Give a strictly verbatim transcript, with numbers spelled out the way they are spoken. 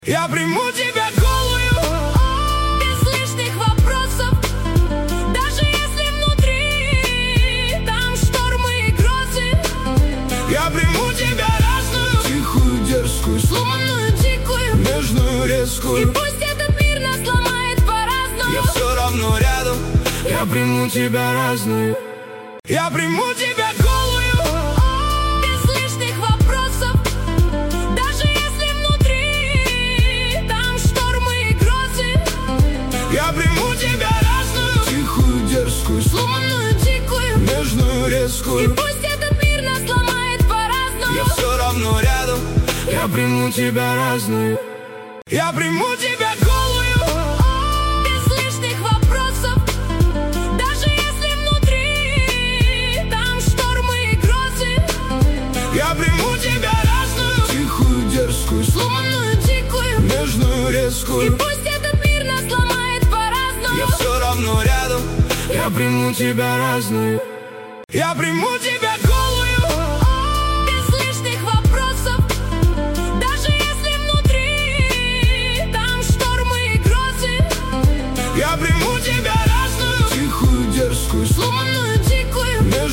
Я приму тебя голую, без лишних вопросов, даже если внутри там штормы и грозы. Я приму тебя разную, тихую, дерзкую, сломанную, дикую, нежную, резкую. И пусть этот мир нас ломает по-разному, я все равно рядом. Я приму тебя разную. Я приму тебя голую, без лишних вопросов, даже если внутри там штормы и грозы. Я приму тебя разную, тихую, дерзкую, сломанную, дикую, нежную, резкую. И пусть этот мир нас ломает по-разному, я все равно рядом. Я приму тебя разную. Я приму тебя голую, без лишних вопросов, даже если внутри там штормы и грозы. Я приму тебя разную, тихую, дерзкую, сломанную, дикую, нежную, резкую. И пусть этот мир нас ломает по-разному, я все равно рядом. Я приму тебя разную. Я приму тебя голую, без лишних вопросов, даже если внутри там штормы и грозы. Я приму